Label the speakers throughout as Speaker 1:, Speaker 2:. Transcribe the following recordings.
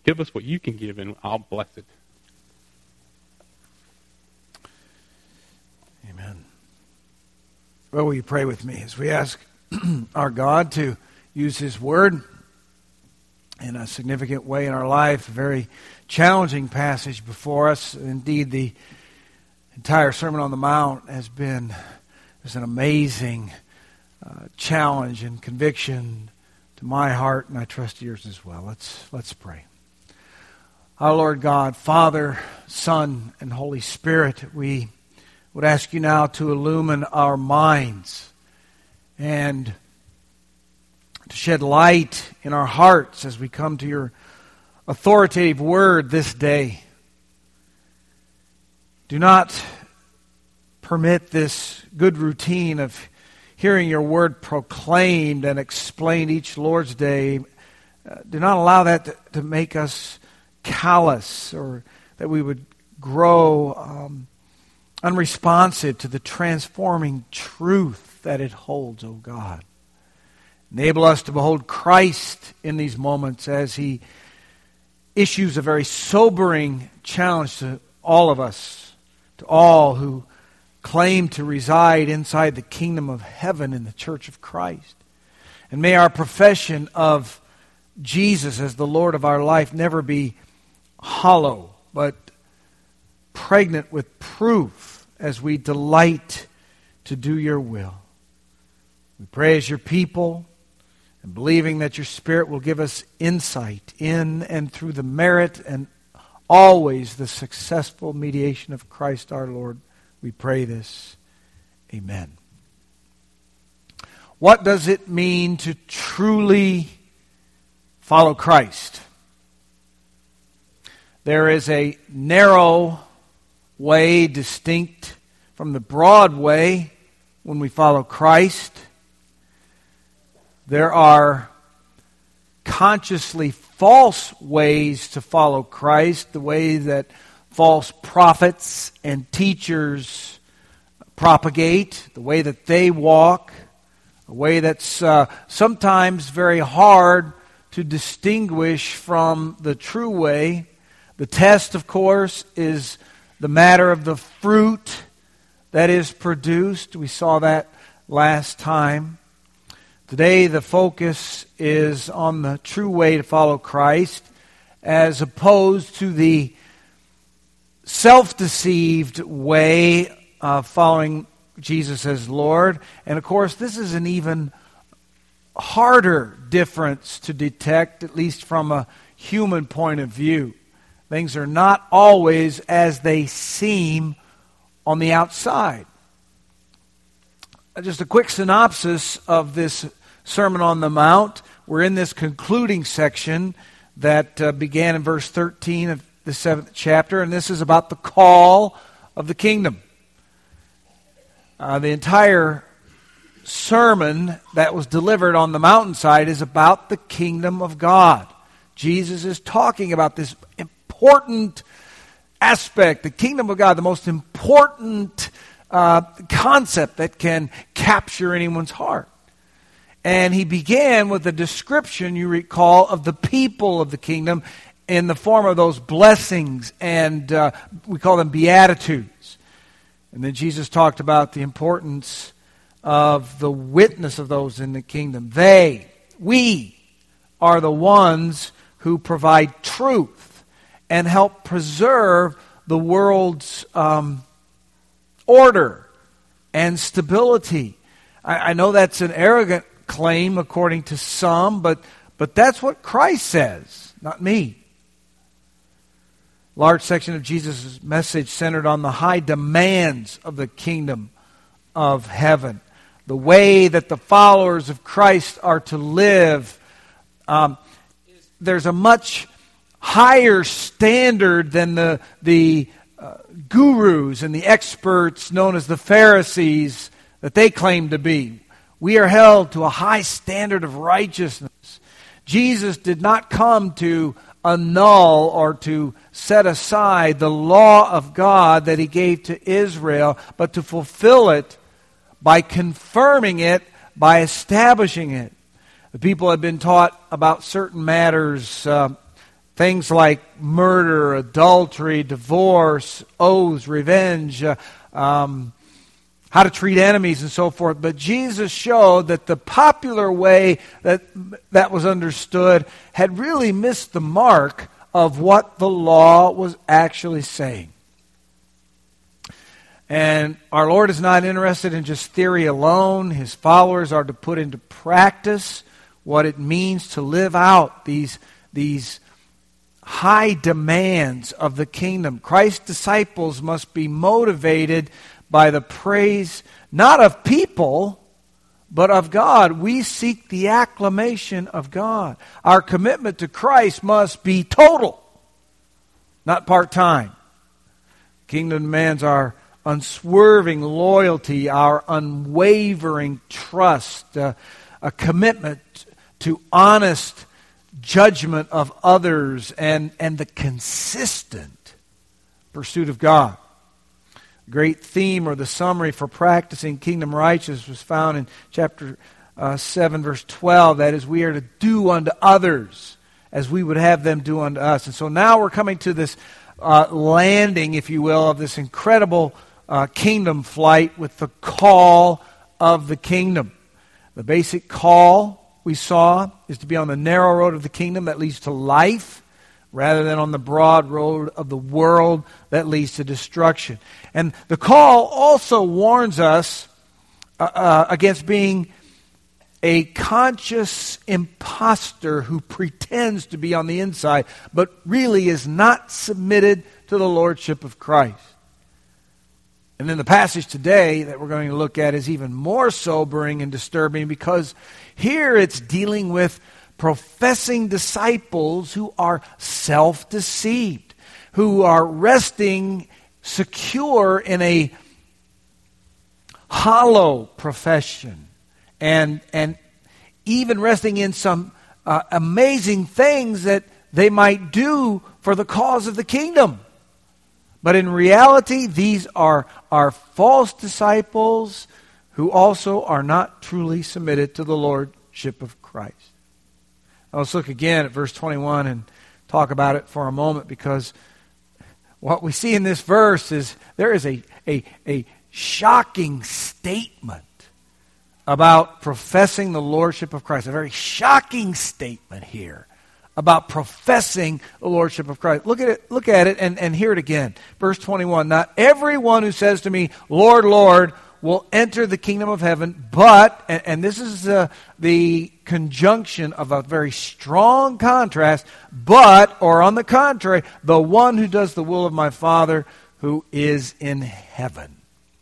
Speaker 1: Give us what you can give, and I'll bless it.
Speaker 2: Amen. Well, will you pray with me as we ask our God to use His Word in a significant way in our life? A very challenging passage before us. Indeed, the entire Sermon on the Mount has been an amazing challenge and conviction to my heart, and I trust yours as well. Let's pray. Our Lord God, Father, Son, and Holy Spirit, we would ask you now to illumine our minds and to shed light in our hearts as we come to your authoritative word this day. Do not permit this good routine of hearing your word proclaimed and explained each Lord's Day. Do not allow that to make us callous, or that we would grow unresponsive to the transforming truth that it holds, O God. Enable us to behold Christ in these moments as He issues a very sobering challenge to all of us, to all who claim to reside inside the kingdom of heaven in the church of Christ. And may our profession of Jesus as the Lord of our life never be hollow, but pregnant with proof as we delight to do your will. We pray as your people, and believing that your Spirit will give us insight in and through the merit and always the successful mediation of Christ our Lord. We pray this. Amen. What does it mean to truly follow Christ? There is a narrow way distinct from the broad way when we follow Christ. There are consciously false ways to follow Christ, the way that false prophets and teachers propagate, the way that they walk, a way that's sometimes very hard to distinguish from the true way. The test, of course, is the matter of the fruit that is produced. We saw that last time. Today, the focus is on the true way to follow Christ, as opposed to the self-deceived way of following Jesus as Lord. And of course, this is an even harder difference to detect, at least from a human point of view. Things are not always as they seem on the outside. Just a quick synopsis of this Sermon on the Mount. We're in this concluding section that began in verse 13 of the 7th chapter, and this is about the call of the kingdom. The entire sermon that was delivered on the mountainside is about the kingdom of God. Jesus is talking about this important aspect, the kingdom of God, the most important concept that can capture anyone's heart. And he began with a description, you recall, of the people of the kingdom in the form of those blessings, and we call them beatitudes. And then Jesus talked about the importance of the witness of those in the kingdom. We are the ones who provide truth and help preserve the world's order and stability. I know that's an arrogant claim according to some, but that's what Christ says, not me. Large section of Jesus' message centered on the high demands of the kingdom of heaven. The way that the followers of Christ are to live. There's a much higher standard than the gurus and the experts known as the Pharisees that they claim to be. We are held to a high standard of righteousness. Jesus did not come to annul or to set aside the law of God that He gave to Israel, but to fulfill it by confirming it, by establishing it. The people had been taught about certain matters things like murder, adultery, divorce, oaths, revenge, how to treat enemies and so forth. But Jesus showed that the popular way that was understood had really missed the mark of what the law was actually saying. And our Lord is not interested in just theory alone. His followers are to put into practice what it means to live out these high demands of the kingdom. Christ's disciples must be motivated by the praise, not of people, but of God. We seek the acclamation of God. Our commitment to Christ must be total, not part-time. Kingdom demands our unswerving loyalty, our unwavering trust, a commitment to honest judgment of others, and the consistent pursuit of God. The great theme or the summary for practicing kingdom righteousness was found in chapter 7, verse 12. That is, we are to do unto others as we would have them do unto us. And so now we're coming to this landing, if you will, of this incredible kingdom flight with the call of the kingdom. The basic call we saw is to be on the narrow road of the kingdom that leads to life, rather than on the broad road of the world that leads to destruction. And the call also warns us against being a conscious imposter who pretends to be on the inside, but really is not submitted to the lordship of Christ. And then the passage today that we're going to look at is even more sobering and disturbing, because here it's dealing with professing disciples who are self-deceived, who are resting secure in a hollow profession, and even resting in some amazing things that they might do for the cause of the kingdom. But in reality, these are false disciples who also are not truly submitted to the lordship of Christ. Now let's look again at verse 21 and talk about it for a moment, because what we see in this verse is there is a shocking statement about professing the lordship of Christ. A very shocking statement here about professing the lordship of Christ. Look at it and hear it again. Verse 21, not everyone who says to me, Lord, Lord, will enter the kingdom of heaven, but, and this is the conjunction of a very strong contrast, but, or on the contrary, the one who does the will of my Father who is in heaven.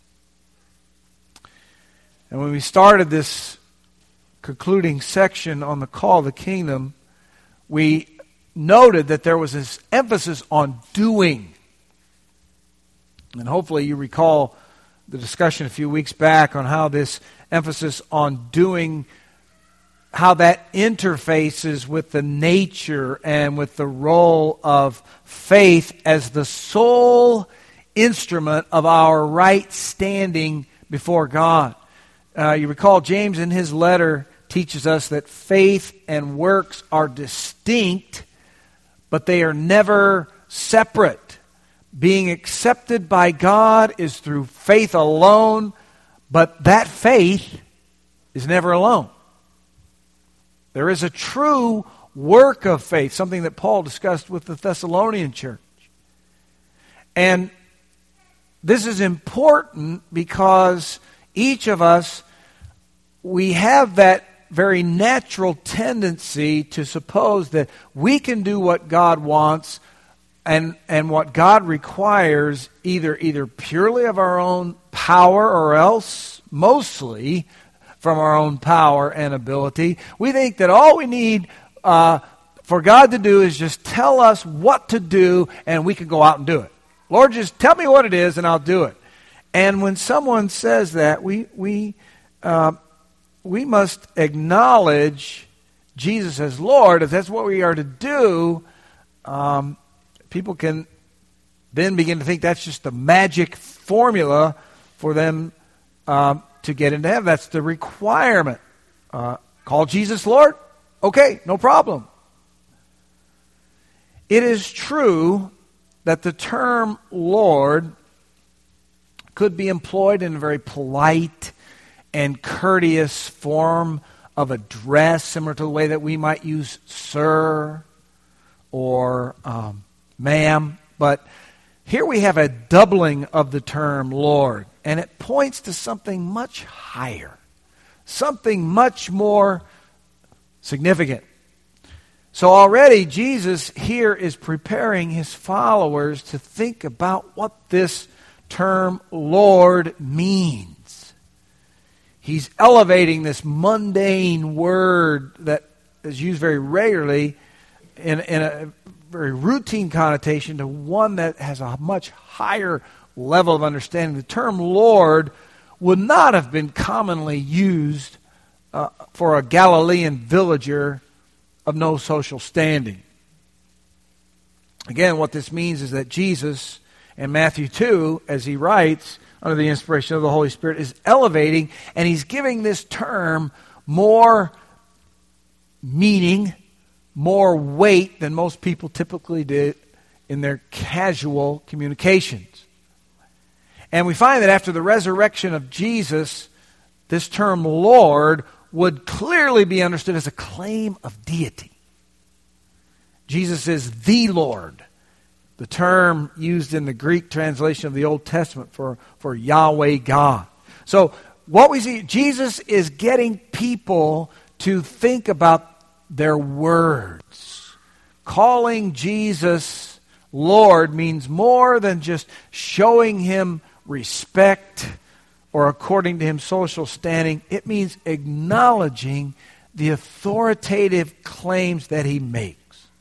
Speaker 2: And when we started this concluding section on the call of the kingdom, we noted that there was this emphasis on doing. And hopefully you recall the discussion a few weeks back on how this emphasis on doing, how that interfaces with the nature and with the role of faith as the sole instrument of our right standing before God. You recall James in his letter teaches us that faith and works are distinct, but they are never separate. Being accepted by God is through faith alone, but that faith is never alone. There is a true work of faith, something that Paul discussed with the Thessalonian church. And this is important because each of us, we have that very natural tendency to suppose that we can do what God wants and what God requires either purely of our own power, or else mostly from our own power and ability. We think that all we need for God to do is just tell us what to do, and we can go out and do it. Lord, just tell me what it is and I'll do it. And when someone says that, we must acknowledge Jesus as Lord. If that's what we are to do, people can then begin to think that's just the magic formula for them to get into heaven. That's the requirement. Call Jesus Lord? Okay, no problem. It is true that the term Lord could be employed in a very polite and courteous form of address, similar to the way that we might use sir or ma'am. But here we have a doubling of the term Lord, and it points to something much higher, something much more significant. So already Jesus here is preparing his followers to think about what this term Lord means. He's elevating this mundane word that is used very regularly in a very routine connotation to one that has a much higher level of understanding. The term Lord would not have been commonly used for a Galilean villager of no social standing. Again, what this means is that Jesus, in Matthew 2, as he writes, under the inspiration of the Holy Spirit, is elevating, and he's giving this term more meaning, more weight than most people typically did in their casual communications. And we find that after the resurrection of Jesus, this term Lord would clearly be understood as a claim of deity. Jesus is the Lord, the term used in the Greek translation of the Old Testament for Yahweh God. So what we see, Jesus is getting people to think about their words. Calling Jesus Lord means more than just showing him respect or, according to him, social standing. It means acknowledging the authoritative claims that he makes.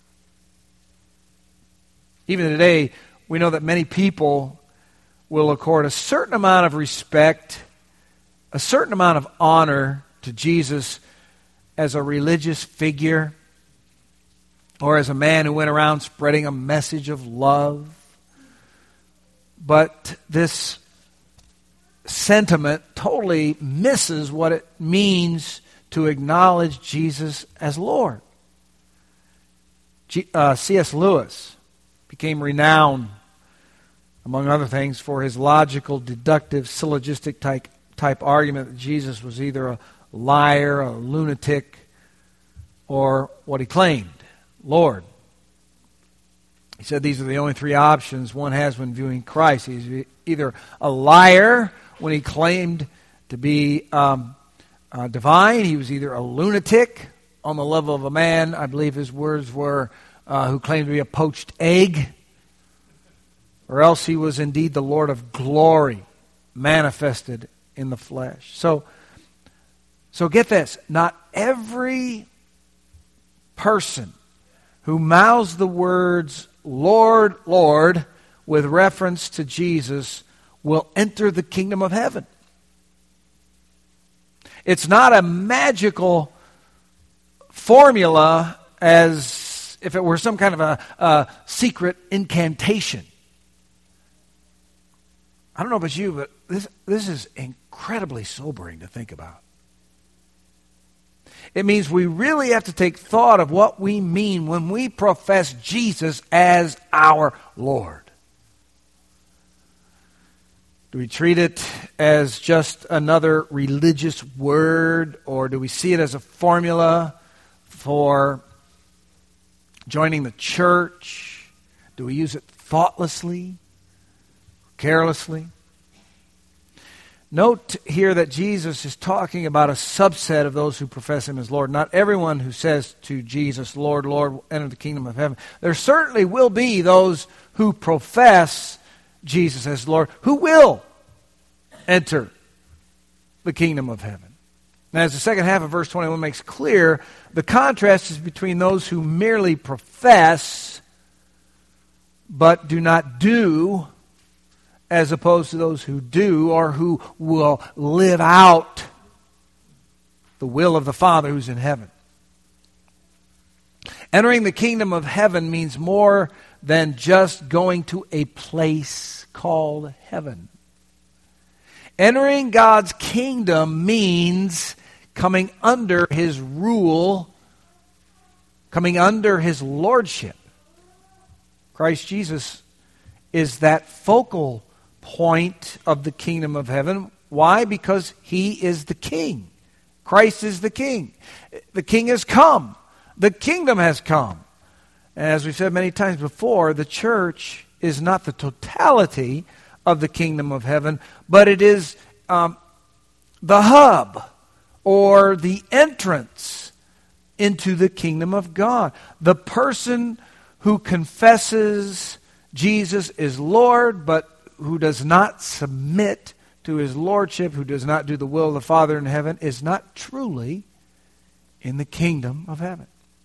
Speaker 2: Even today, we know that many people will accord a certain amount of respect, a certain amount of honor to Jesus as a religious figure or as a man who went around spreading a message of love. But this sentiment totally misses what it means to acknowledge Jesus as Lord. C.S. Lewis became renowned, among other things, for his logical, deductive, syllogistic type argument that Jesus was either a liar, a lunatic, or what he claimed, Lord. He said these are the only three options one has when viewing Christ. He's either a liar when he claimed to be divine. He was either a lunatic on the level of a man, I believe his words were, who claimed to be a poached egg, or else he was indeed the Lord of glory manifested in the flesh. So get this, not every person who mouths the words Lord, Lord, with reference to Jesus will enter the kingdom of heaven. It's not a magical formula as if it were some kind of a secret incantation. I don't know about you, but this is incredibly sobering to think about. It means we really have to take thought of what we mean when we profess Jesus as our Lord. Do we treat it as just another religious word, or do we see it as a formula for joining the church? Do we use it thoughtlessly, carelessly? Note here that Jesus is talking about a subset of those who profess him as Lord. Not everyone who says to Jesus, Lord, Lord, will enter the kingdom of heaven. There certainly will be those who profess Jesus as Lord who will enter the kingdom of heaven. Now, as the second half of verse 21 makes clear, the contrast is between those who merely profess but do not do, as opposed to those who do or who will live out the will of the Father who's in heaven. Entering the kingdom of heaven means more than just going to a place called heaven. Entering God's kingdom means coming under his rule, coming under his lordship. Christ Jesus is that focal point of the kingdom of heaven. Why? Because he is the king. Christ is the king. The king has come. The kingdom has come. And as we've said many times before, the church is not the totality of the kingdom of heaven, but it is the hub or the entrance into the kingdom of God. The person who confesses Jesus is Lord, but who does not submit to his lordship, who does not do the will of the Father in heaven, is not truly in the kingdom of heaven.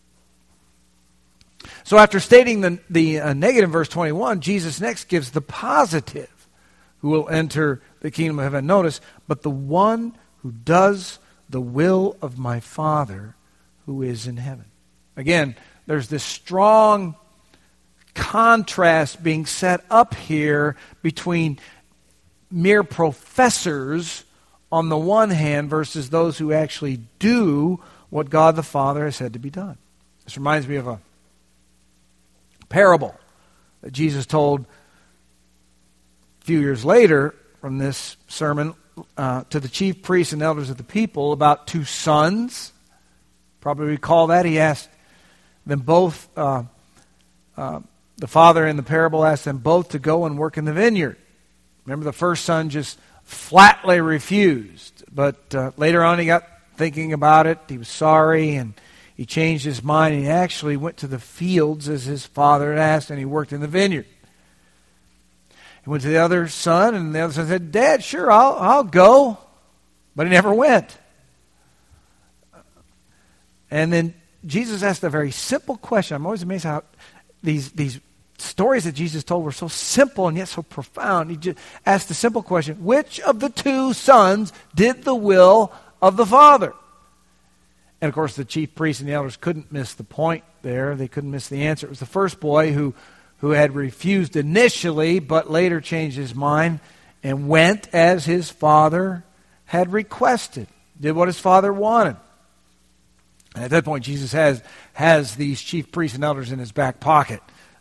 Speaker 2: So after stating the negative in verse 21, Jesus next gives the positive who will enter the kingdom of heaven. Notice, but the one who does the will of my Father who is in heaven. Again, there's this strong contrast being set up here between mere professors on the one hand versus those who actually do what God the Father has said to be done. This reminds me of a parable that Jesus told a few years later from this sermon to the chief priests and elders of the people about two sons. Probably recall that. He asked them both, the father in the parable asked them both to go and work in the vineyard. Remember, the first son just flatly refused. But later on he got thinking about it. He was sorry and he changed his mind. And he actually went to the fields as his father had asked, and he worked in the vineyard. He went to the other son, and the other son said, Dad, sure, I'll go. But he never went. And then Jesus asked a very simple question. I'm always amazed how these stories that Jesus told were so simple and yet so profound. He just asked the simple question, which of the two sons did the will of the Father? And of course the chief priests and the elders couldn't miss the point there. They couldn't miss the answer. It was the first boy who had refused initially but later changed his mind and went as his father had requested. Did what his father wanted. And at that point Jesus has these chief priests and elders in his back pocket.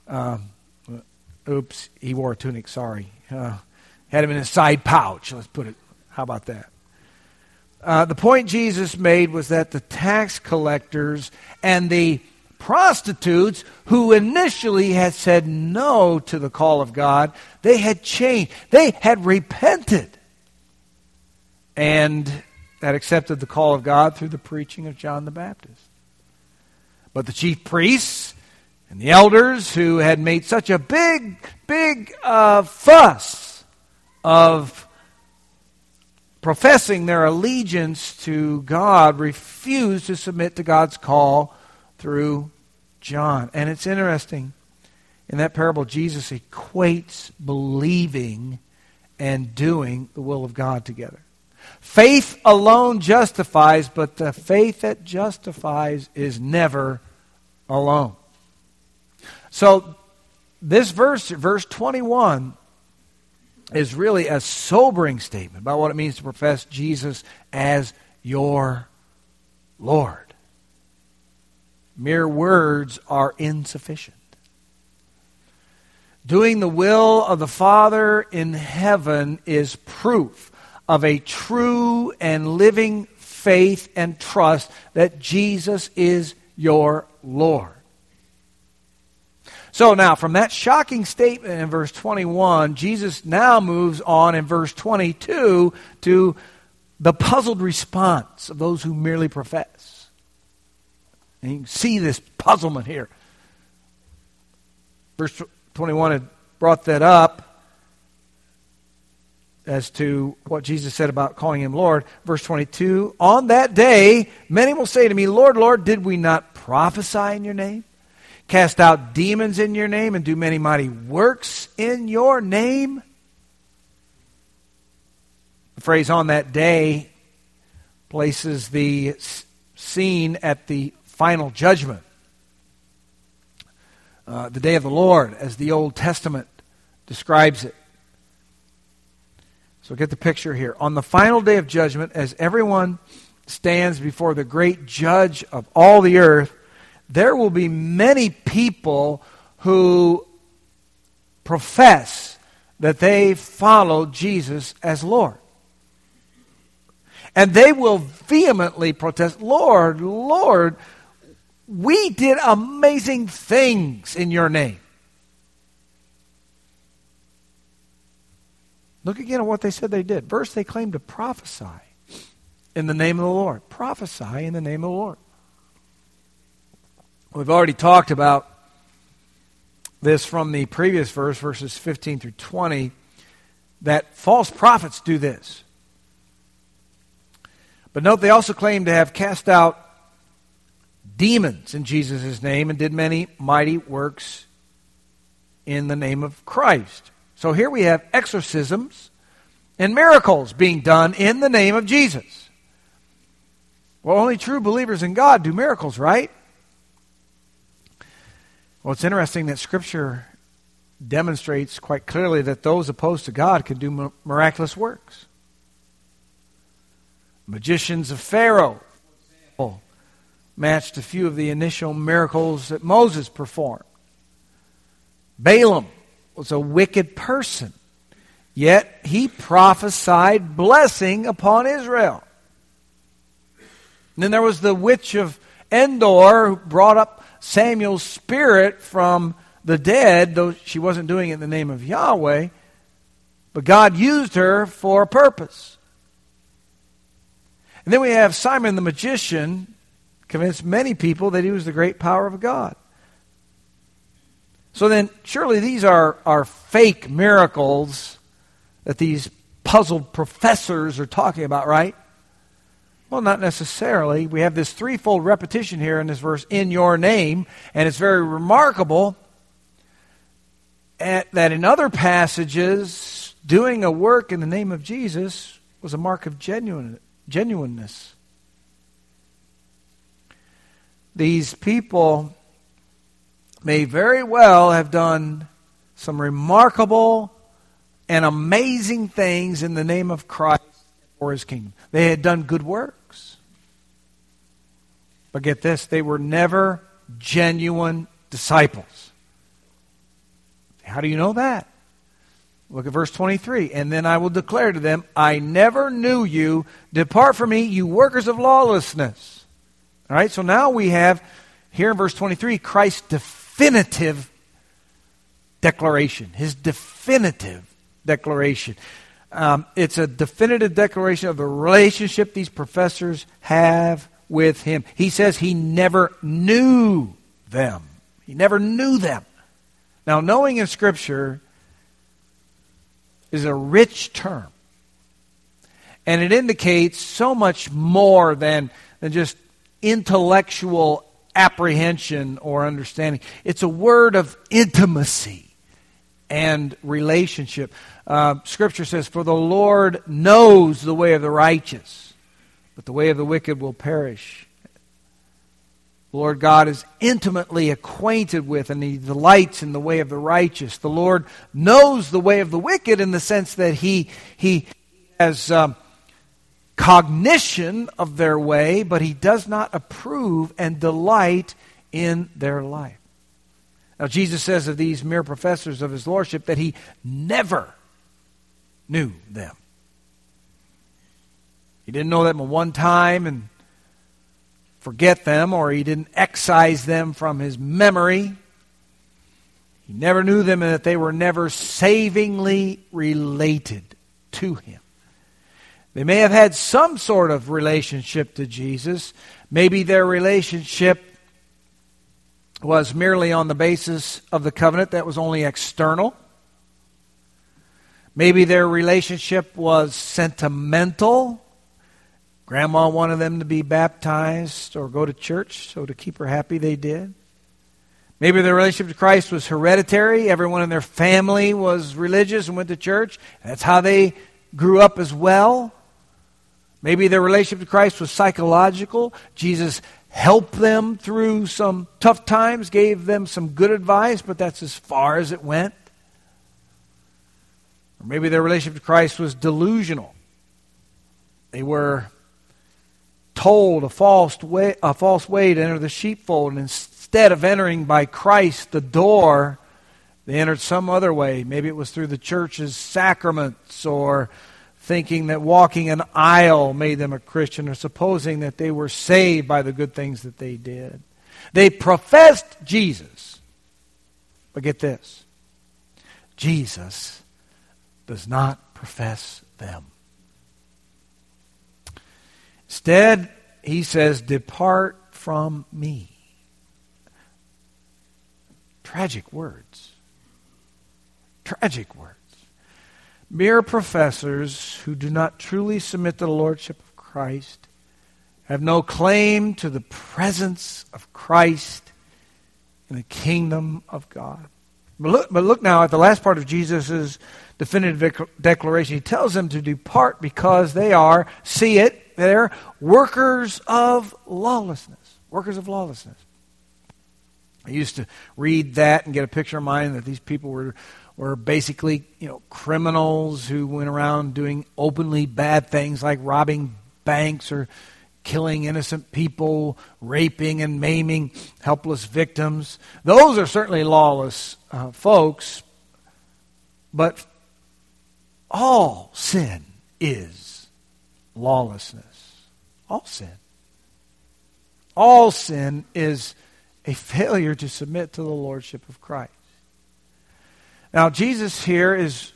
Speaker 2: Oops, he wore a tunic, sorry. Had him in his side pouch, let's put it. How about that? The point Jesus made was that the tax collectors and the prostitutes who initially had said no to the call of God, they had changed. They had repented and had accepted the call of God through the preaching of John the Baptist. But the chief priests and the elders who had made such a big fuss of professing their allegiance to God refused to submit to God's call through John. And it's interesting, in that parable, Jesus equates believing and doing the will of God together. Faith alone justifies, but the faith that justifies is never alone. So this verse 21, is really a sobering statement about what it means to profess Jesus as your Lord. Mere words are insufficient. Doing the will of the Father in heaven is proof of a true and living faith and trust that Jesus is your Lord. So now, from that shocking statement in verse 21, Jesus now moves on in verse 22 to the puzzled response of those who merely profess. And you can see this puzzlement here. Verse 21 had brought that up as to what Jesus said about calling him Lord. Verse 22, on that day, many will say to me, Lord, Lord, did we not prophesy in your name? Cast out demons in your name and do many mighty works in your name? The phrase on that day places the scene at the final judgment. The day of the Lord, as the Old Testament describes it. So get the picture here. On the final day of judgment, as everyone stands before the great judge of all the earth, there will be many people who profess that they follow Jesus as Lord. And they will vehemently protest, Lord, Lord, we did amazing things in your name. Look again at what they said they did. First, they claimed to prophesy in the name of the Lord. Prophesy in the name of the Lord. We've already talked about this from the previous verse, verses 15 through 20, that false prophets do this. But note, they also claim to have cast out demons in Jesus' name and did many mighty works in the name of Christ. So here we have exorcisms and miracles being done in the name of Jesus. Well, only true believers in God do miracles, right? Well, it's interesting that Scripture demonstrates quite clearly that those opposed to God can do miraculous works. Magicians of Pharaoh, for example, matched a few of the initial miracles that Moses performed. Balaam was a wicked person, yet he prophesied blessing upon Israel. And then there was the witch of Endor who brought up Samuel's spirit from the dead, though she wasn't doing it in the name of Yahweh, but God used her for a purpose. And then we have Simon the magician convinced many people that he was the great power of God. So then, surely these are fake miracles that these puzzled professors are talking about, right? Well, not necessarily. We have this threefold repetition here in this verse, in your name, and it's very remarkable that in other passages, doing a work in the name of Jesus was a mark of genuineness. These people may very well have done some remarkable and amazing things in the name of Christ for His kingdom. They had done good works. But get this, they were never genuine disciples. How do you know that? Look at verse 23. And then I will declare to them, I never knew you. Depart from me, you workers of lawlessness. All right, so now we have here in verse 23 Christ's definitive declaration. His definitive declaration. It's a definitive declaration of the relationship these professors have with Him. He says He never knew them. He never knew them. Now, knowing in Scripture is a rich term. And it indicates so much more than just intellectual apprehension or understanding. It's a word of intimacy and relationship. Scripture says, for the Lord knows the way of the righteous, but the way of the wicked will perish. The Lord God is intimately acquainted with and He delights in the way of the righteous. The Lord knows the way of the wicked in the sense that He has cognition of their way, but He does not approve and delight in their life. Now, Jesus says of these mere professors of His Lordship that He never knew them. He didn't know them one time and forget them, or He didn't excise them from His memory. He never knew them, and that they were never savingly related to Him. They may have had some sort of relationship to Jesus. Maybe their relationship was merely on the basis of the covenant that was only external. Maybe their relationship was sentimental. Grandma wanted them to be baptized or go to church, so to keep her happy they did. Maybe their relationship to Christ was hereditary. Everyone in their family was religious and went to church. That's how they grew up as well. Maybe their relationship to Christ was psychological. Jesus helped them through some tough times, gave them some good advice, but that's as far as it went. Or maybe their relationship to Christ was delusional. They were told a false way to enter the sheepfold, and instead of entering by Christ, the door, They entered some other way. Maybe it was through the church's sacraments, or thinking that walking an aisle made them a Christian, or supposing that they were saved by the good things that they did. They professed Jesus. But get this. Jesus does not profess them. Instead, he says, "Depart from me." Tragic words. Tragic words. Mere professors who do not truly submit to the Lordship of Christ have no claim to the presence of Christ in the kingdom of God. But look now at the last part of Jesus' definitive declaration. He tells them to depart because they are, see it, they're workers of lawlessness. Workers of lawlessness. I used to read that and get a picture in mind that these people were basically, criminals who went around doing openly bad things like robbing banks or killing innocent people, raping and maiming helpless victims. Those are certainly lawless folks, but all sin is lawlessness. All sin. All sin is a failure to submit to the Lordship of Christ. Now, Jesus here is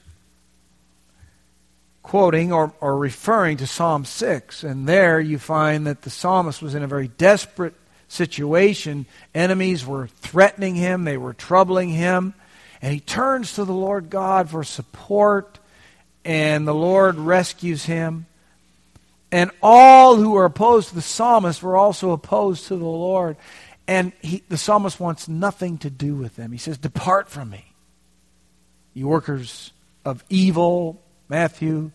Speaker 2: quoting or referring to Psalm 6, and there you find that the psalmist was in a very desperate situation. Enemies were threatening him, they were troubling him, and he turns to the Lord God for support, and the Lord rescues him. And all who were opposed to the psalmist were also opposed to the Lord. And the psalmist wants nothing to do with them. He says, "Depart from me, you workers of evil." Matthew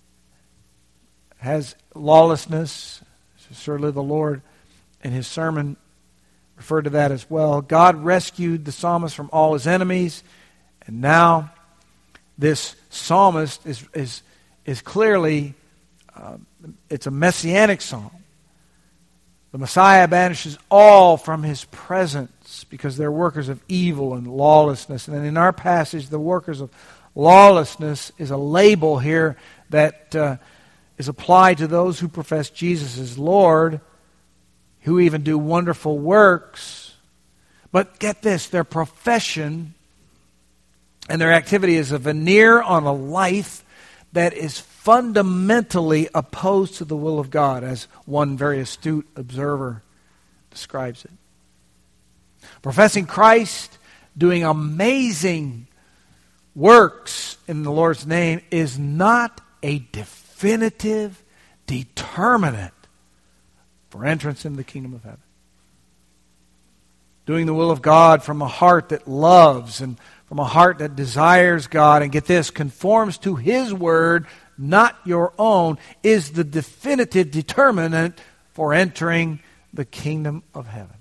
Speaker 2: has lawlessness. Certainly the Lord in his sermon referred to that as well. God rescued the psalmist from all his enemies. And now this psalmist is clearly, it's a messianic psalm. The Messiah banishes all from his presence because they're workers of evil and lawlessness. And in our passage, the workers of lawlessness is a label here that is applied to those who profess Jesus as Lord, who even do wonderful works. But get this, their profession and their activity is a veneer on a life that is fundamentally opposed to the will of God, as one very astute observer describes it. Professing Christ, doing amazing works in the Lord's name is not a definitive determinant for entrance into the kingdom of heaven. Doing the will of God from a heart that loves and from a heart that desires God, and get this, conforms to His Word, not your own, is the definitive determinant for entering the kingdom of heaven.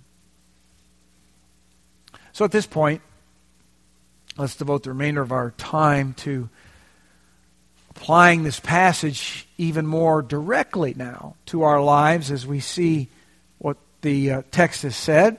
Speaker 2: So at this point, let's devote the remainder of our time to applying this passage even more directly now to our lives as we see what the text has said.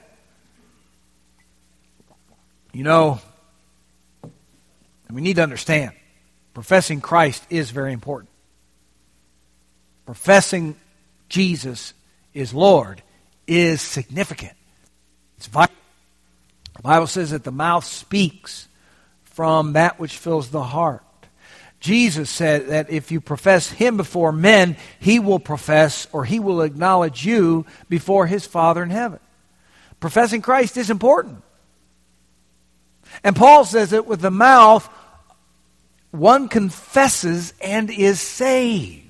Speaker 2: You know, and we need to understand, professing Christ is very important. Professing Jesus is Lord is significant. It's vital. The Bible says that the mouth speaks from that which fills the heart. Jesus said that if you profess Him before men, He will profess, or He will acknowledge you before His Father in heaven. Professing Christ is important. And Paul says that with the mouth, one confesses and is saved.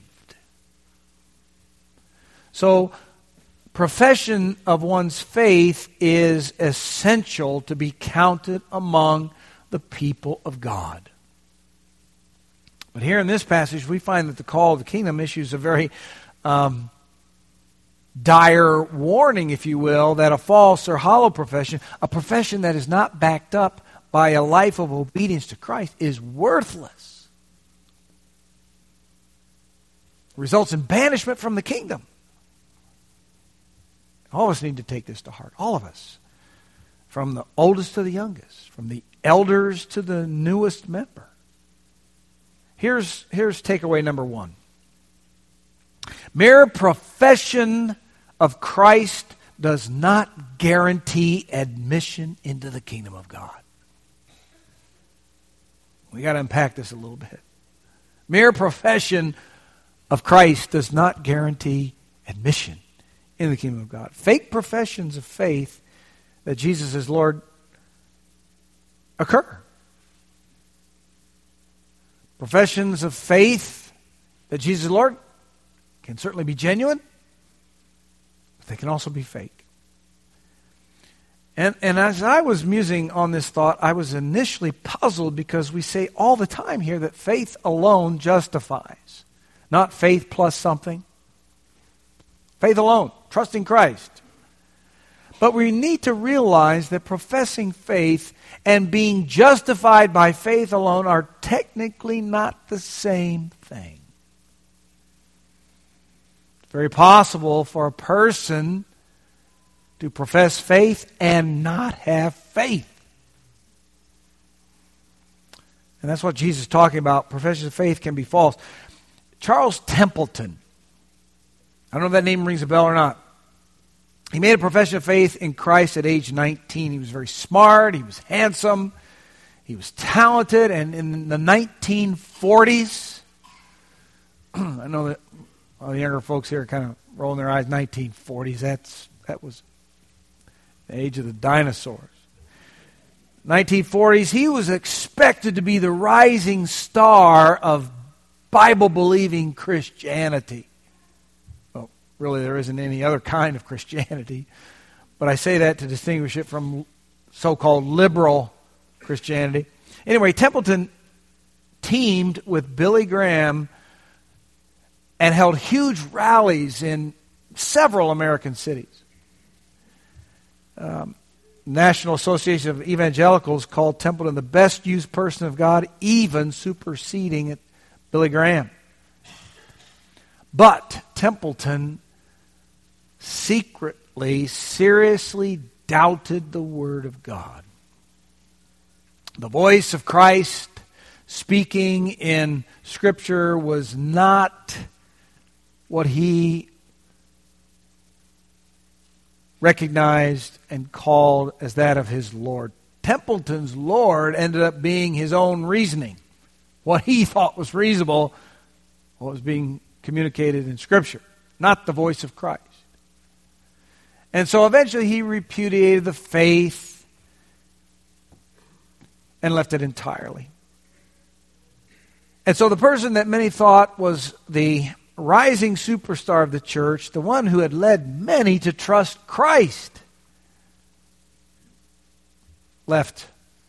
Speaker 2: So, profession of one's faith is essential to be counted among the people of God. But here in this passage, we find that the call of the kingdom issues a very dire warning, if you will, that a false or hollow profession, a profession that is not backed up by a life of obedience to Christ, is worthless. Results in banishment from the kingdom. All of us need to take this to heart. All of us. from the oldest to the youngest, from the elders to the newest member. Here's takeaway number one. Mere profession of Christ does not guarantee admission into the kingdom of God. We got to unpack this a little bit. Mere profession of Christ does not guarantee admission in the kingdom of God. Fake professions of faith that Jesus is Lord occur. Professions of faith that Jesus is Lord can certainly be genuine, but they can also be fake. And as I was musing on this thought, I was initially puzzled because we say all the time here that faith alone justifies, not faith plus something. Faith alone, trusting Christ. But we need to realize that professing faith and being justified by faith alone are technically not the same thing. It's very possible for a person to profess faith and not have faith. And that's what Jesus is talking about. Professions of faith can be false. Charles Templeton, I don't know if that name rings a bell or not. He made a profession of faith in Christ at age 19. He was very smart. He was handsome. He was talented. And in the 1940s, I know that all the younger folks here are kind of rolling their eyes. 1940s, that was the age of the dinosaurs. 1940s, he was expected to be the rising star of Bible-believing Christianity. Really, there isn't any other kind of Christianity. But I say that to distinguish it from so-called liberal Christianity. Anyway, Templeton teamed with Billy Graham and held huge rallies in several American cities. National Association of Evangelicals called Templeton the best used person of God, even superseding Billy Graham. But Templeton secretly, seriously doubted the Word of God. The voice of Christ speaking in Scripture was not what he recognized and called as that of his Lord. Templeton's Lord ended up being his own reasoning. What he thought was reasonable, what was being communicated in Scripture, not the voice of Christ. And so eventually he repudiated the faith and left it entirely. And so the person that many thought was the rising superstar of the church, the one who had led many to trust Christ, left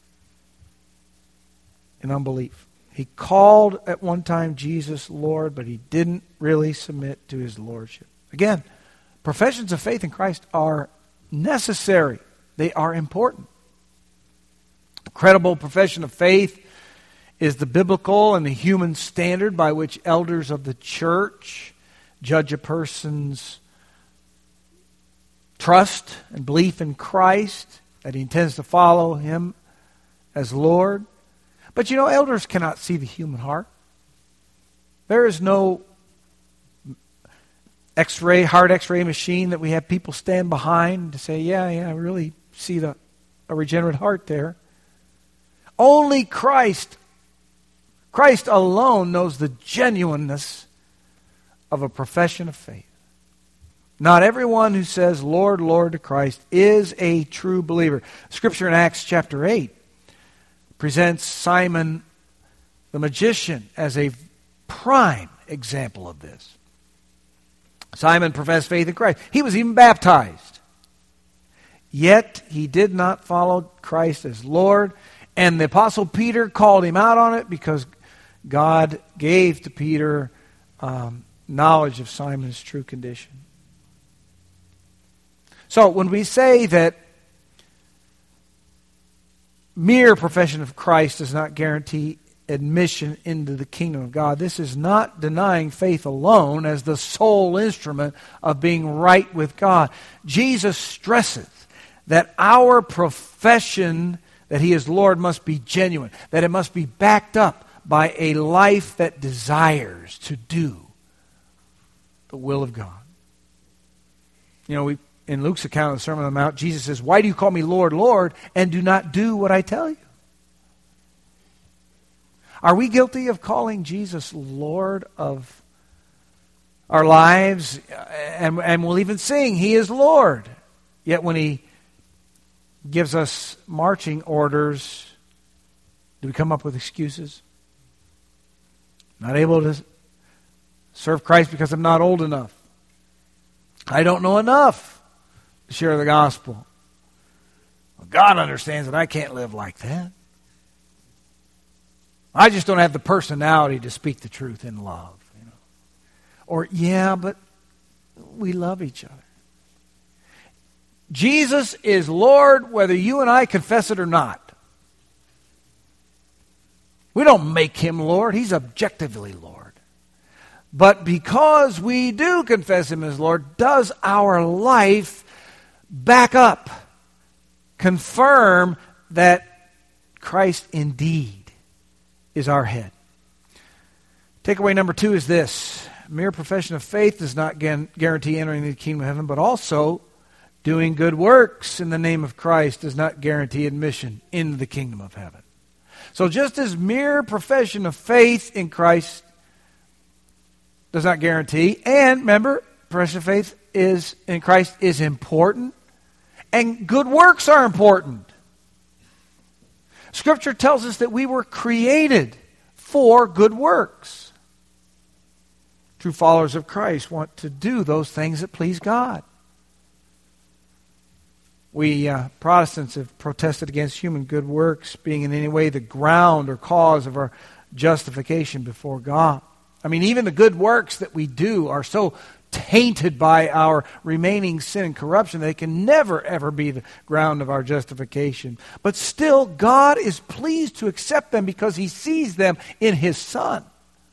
Speaker 2: in unbelief. He called at one time Jesus Lord, but he didn't really submit to his lordship. Again, professions of faith in Christ are necessary. They are important. A credible profession of faith is the biblical and the human standard by which elders of the church judge a person's trust and belief in Christ, that he intends to follow him as Lord. But you know, elders cannot see the human heart. There is no heart x-ray machine that we have people stand behind to say, yeah, I really see a regenerate heart there. Only Christ alone knows the genuineness of a profession of faith. Not everyone who says, Lord, Lord to Christ is a true believer. Scripture in Acts chapter 8 presents Simon the magician as a prime example of this. Simon professed faith in Christ. He was even baptized. Yet he did not follow Christ as Lord. And the Apostle Peter called him out on it because God gave to Peter knowledge of Simon's true condition. So when we say that mere profession of Christ does not guarantee admission into the kingdom of God, this is not denying faith alone as the sole instrument of being right with God. Jesus stresses that our profession that He is Lord must be genuine, that it must be backed up by a life that desires to do the will of God. You know, in Luke's account of the Sermon on the Mount, Jesus says, "Why do you call me Lord, Lord, and do not do what I tell you?" Are we guilty of calling Jesus Lord of our lives? And we'll even sing, He is Lord. Yet when He gives us marching orders, do we come up with excuses? Not able to serve Christ because I'm not old enough. I don't know enough to share the gospel. Well, God understands that I can't live like that. I just don't have the personality to speak the truth in love. You know? Or, yeah, but we love each other. Jesus is Lord whether you and I confess it or not. We don't make Him Lord. He's objectively Lord. But because we do confess Him as Lord, does our life back up, confirm that Christ indeed is our head? Takeaway number 2 is this. Mere profession of faith does not guarantee entering the kingdom of heaven, but also doing good works in the name of Christ does not guarantee admission into the kingdom of heaven. So just as mere profession of faith in Christ does not guarantee, and remember, profession of faith in Christ is important, and good works are important. Scripture tells us that we were created for good works. True followers of Christ want to do those things that please God. We Protestants have protested against human good works being in any way the ground or cause of our justification before God. I mean, even the good works that we do are so tainted by our remaining sin and corruption, they can never, ever be the ground of our justification. But still, God is pleased to accept them because He sees them in His Son.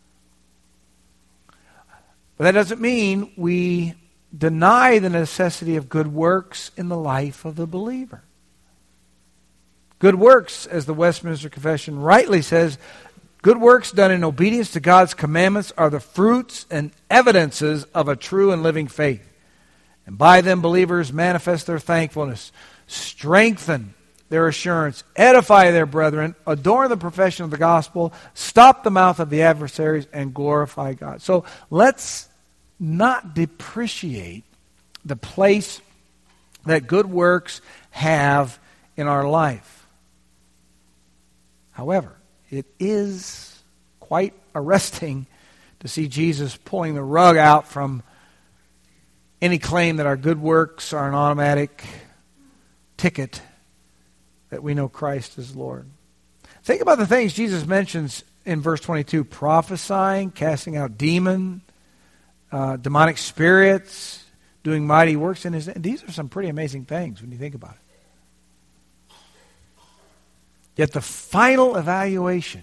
Speaker 2: But that doesn't mean we deny the necessity of good works in the life of the believer. Good works, as the Westminster Confession rightly says, good works done in obedience to God's commandments are the fruits and evidences of a true and living faith. And by them believers manifest their thankfulness, strengthen their assurance, edify their brethren, adorn the profession of the gospel, stop the mouth of the adversaries, and glorify God. So let's not depreciate the place that good works have in our life. However, it is quite arresting to see Jesus pulling the rug out from any claim that our good works are an automatic ticket that we know Christ is Lord. Think about the things Jesus mentions in verse 22. Prophesying, casting out demons, demonic spirits, doing mighty works in His name. These are some pretty amazing things when you think about it. Yet the final evaluation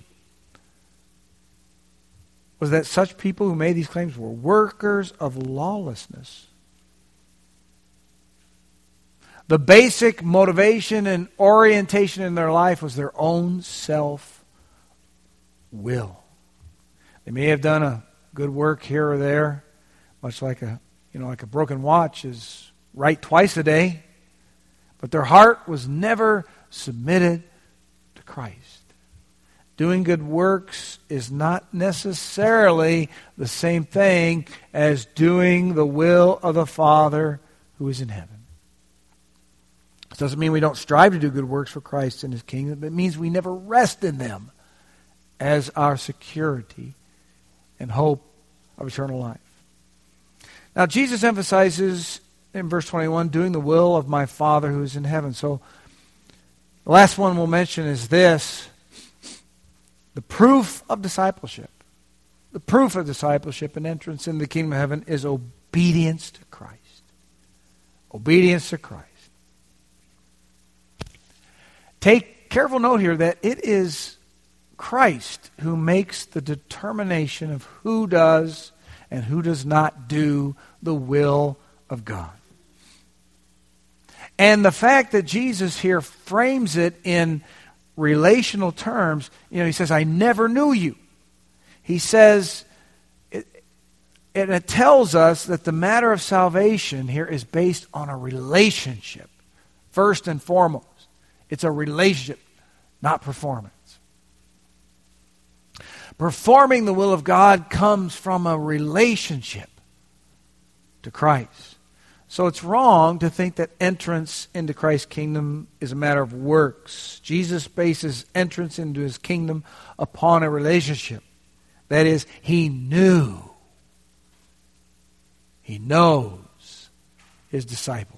Speaker 2: was that such people who made these claims were workers of lawlessness. The basic motivation and orientation in their life was their own self-will. They may have done a good work here or there, much like a broken watch is right twice a day, but their heart was never submitted to Christ. Doing good works is not necessarily the same thing as doing the will of the Father who is in heaven. It doesn't mean we don't strive to do good works for Christ and His kingdom. It means we never rest in them as our security and hope of eternal life. Now, Jesus emphasizes in verse 21, doing the will of my Father who is in heaven. So, the last one we'll mention is this. The proof of discipleship. The proof of discipleship and entrance into the kingdom of heaven is obedience to Christ. Obedience to Christ. Take careful note here that it is Christ who makes the determination of who does and who does not do the will of God. And the fact that Jesus here frames it in relational terms, he says, I never knew you. He says, it tells us that the matter of salvation here is based on a relationship. First and foremost, it's a relationship, not performance. Performing the will of God comes from a relationship to Christ. So it's wrong to think that entrance into Christ's kingdom is a matter of works. Jesus bases entrance into his kingdom upon a relationship. That is, he knew. He knows his disciple.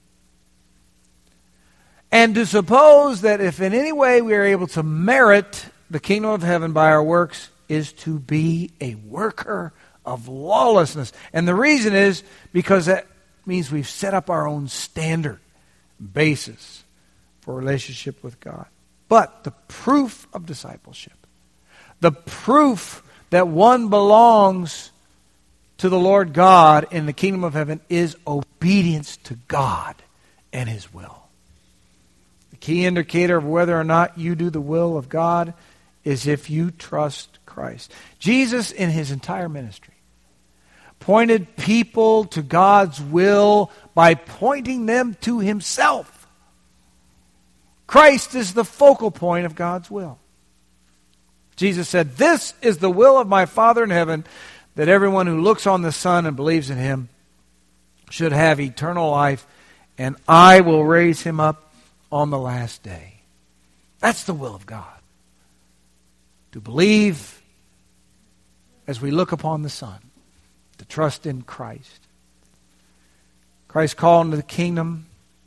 Speaker 2: And to suppose that if in any way we are able to merit the kingdom of heaven by our works is to be a worker of lawlessness. And the reason is because that means we've set up our own standard basis for relationship with God. But the proof of discipleship, the proof that one belongs to the Lord God in the kingdom of heaven is obedience to God and his will. The key indicator of whether or not you do the will of God is if you trust Christ. Jesus, in his entire ministry, pointed people to God's will by pointing them to himself. Christ is the focal point of God's will. Jesus said, "This is the will of my Father in heaven, that everyone who looks on the Son and believes in him should have eternal life, and I will raise him up on the last day." That's the will of God. To believe as we look upon the Son, to trust in Christ. Christ's call into the kingdom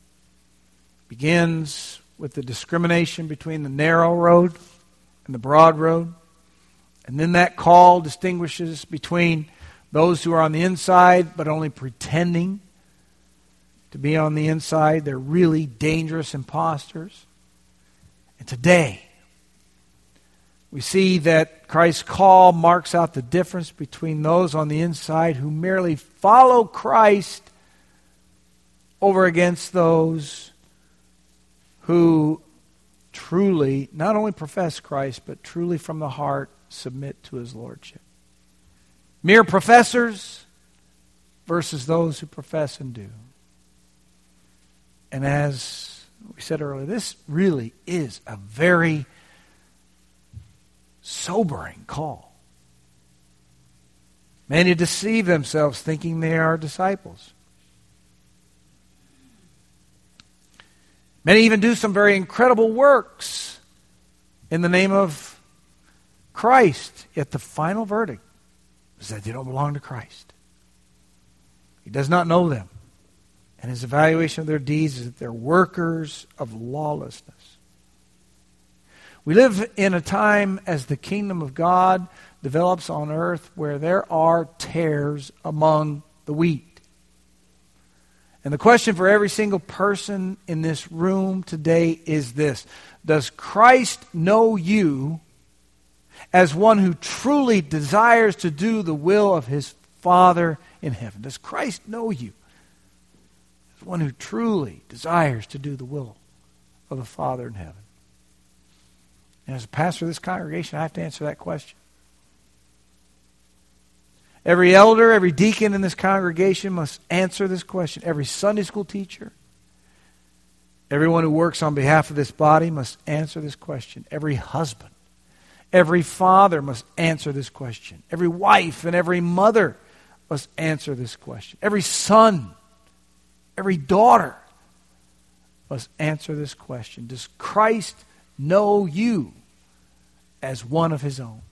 Speaker 2: begins with the discrimination between the narrow road and the broad road. And then that call distinguishes between those who are on the inside but only pretending to be on the inside. They're really dangerous imposters. And today, we see that Christ's call marks out the difference between those on the inside who merely follow Christ over against those who truly not only profess Christ, but truly from the heart submit to his lordship. Mere professors versus those who profess and do. And as we said earlier, this really is a very sobering call. Many deceive themselves thinking they are disciples. Many even do some very incredible works in the name of Christ. Yet the final verdict is that they don't belong to Christ. He does not know them. And his evaluation of their deeds is that they're workers of lawlessness. We live in a time as the kingdom of God develops on earth where there are tares among the wheat. And the question for every single person in this room today is this: does Christ know you as one who truly desires to do the will of his Father in heaven? Does Christ know you as one who truly desires to do the will of the Father in heaven? And as a pastor of this congregation, I have to answer that question. Every elder, every deacon in this congregation must answer this question. Every Sunday school teacher, everyone who works on behalf of this body must answer this question. Every husband, every father must answer this question. Every wife and every mother must answer this question. Every son, every daughter must answer this question. Does Christ know you as one of his own?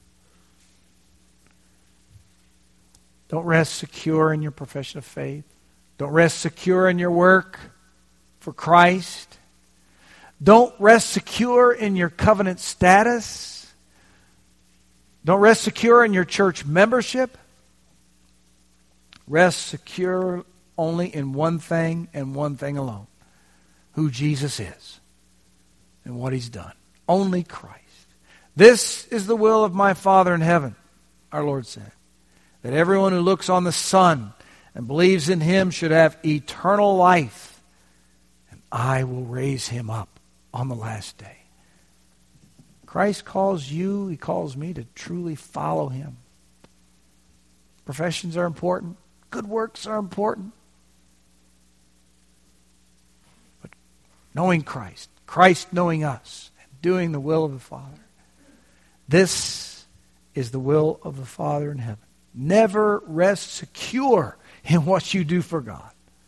Speaker 2: Don't rest secure in your profession of faith. Don't rest secure in your work for Christ. Don't rest secure in your covenant status. Don't rest secure in your church membership. Rest secure only in one thing and one thing alone: who Jesus is and what he's done. Only Christ. This is the will of my Father in heaven, our Lord said, that everyone who looks on the Son and believes in him should have eternal life, and I will raise him up on the last day. Christ calls you, he calls me to truly follow him. Professions are important. Good works are important. But knowing Christ, Christ knowing us, and doing the will of the Father, this is the will of the Father in heaven. Never rest secure in what you do for God.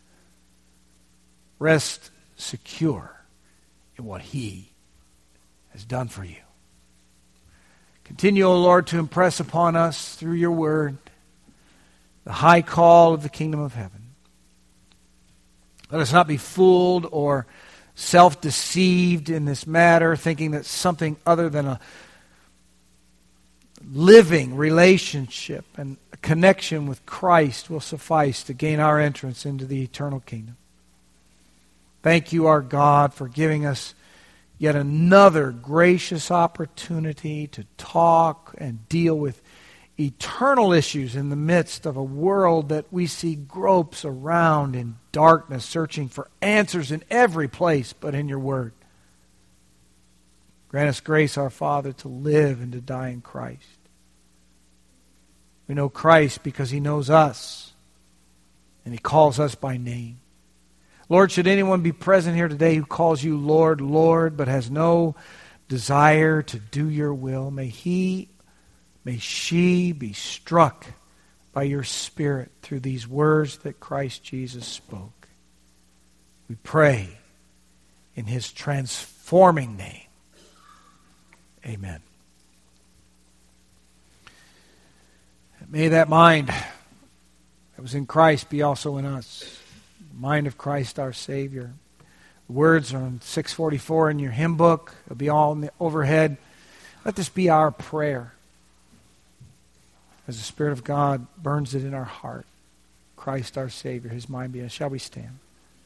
Speaker 2: Rest secure in what he has done for you. Continue, O Lord, to impress upon us through your word the high call of the kingdom of heaven. Let us not be fooled or self-deceived in this matter, thinking that something other than a living relationship and a connection with Christ will suffice to gain our entrance into the eternal kingdom. Thank you, our God, for giving us yet another gracious opportunity to talk and deal with eternal issues in the midst of a world that we see gropes around in darkness, searching for answers in every place but in your word. Grant us grace, our Father, to live and to die in Christ. We know Christ because he knows us, and he calls us by name. Lord, should anyone be present here today who calls you Lord, Lord, but has no desire to do your will, may she be struck by your Spirit through these words that Christ Jesus spoke. We pray in his transforming name. Amen. May that mind that was in Christ be also in us. The mind of Christ our Savior. The words are on 644 in your hymn book. It'll be all in the overhead. Let this be our prayer as the Spirit of God burns it in our heart. Christ our Savior, his mind be in us. Shall we stand?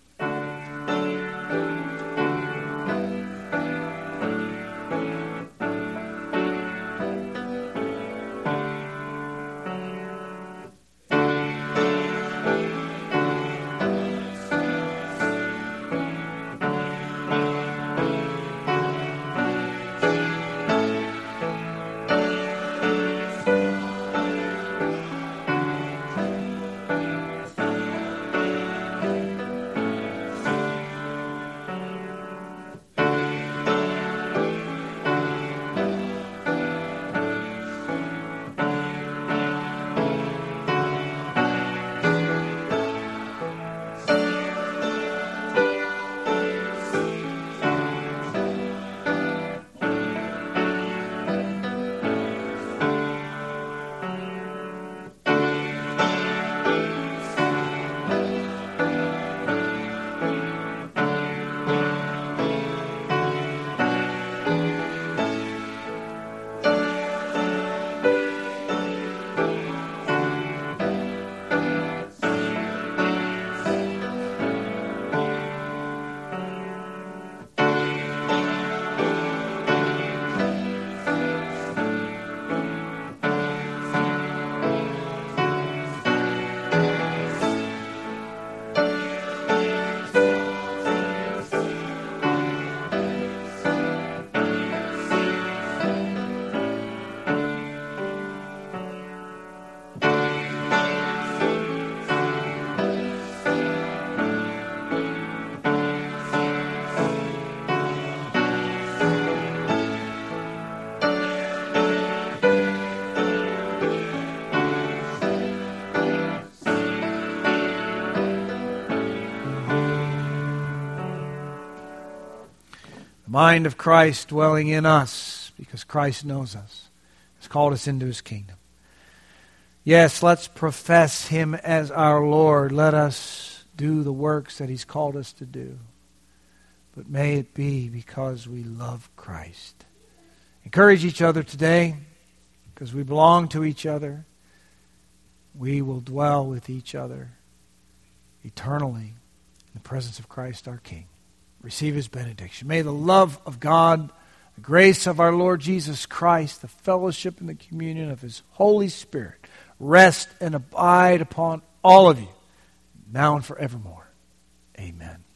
Speaker 2: The mind of Christ dwelling in us because Christ knows us, has called us into his kingdom. Yes, let's profess him as our Lord. Let us do the works that he's called us to do. But may it be because we love Christ. Encourage each other today because we belong to each other. We will dwell with each other eternally in the presence of Christ our King. Receive his benediction. May the love of God, the grace of our Lord Jesus Christ, the fellowship and the communion of his Holy Spirit rest and abide upon all of you, now and forevermore. Amen.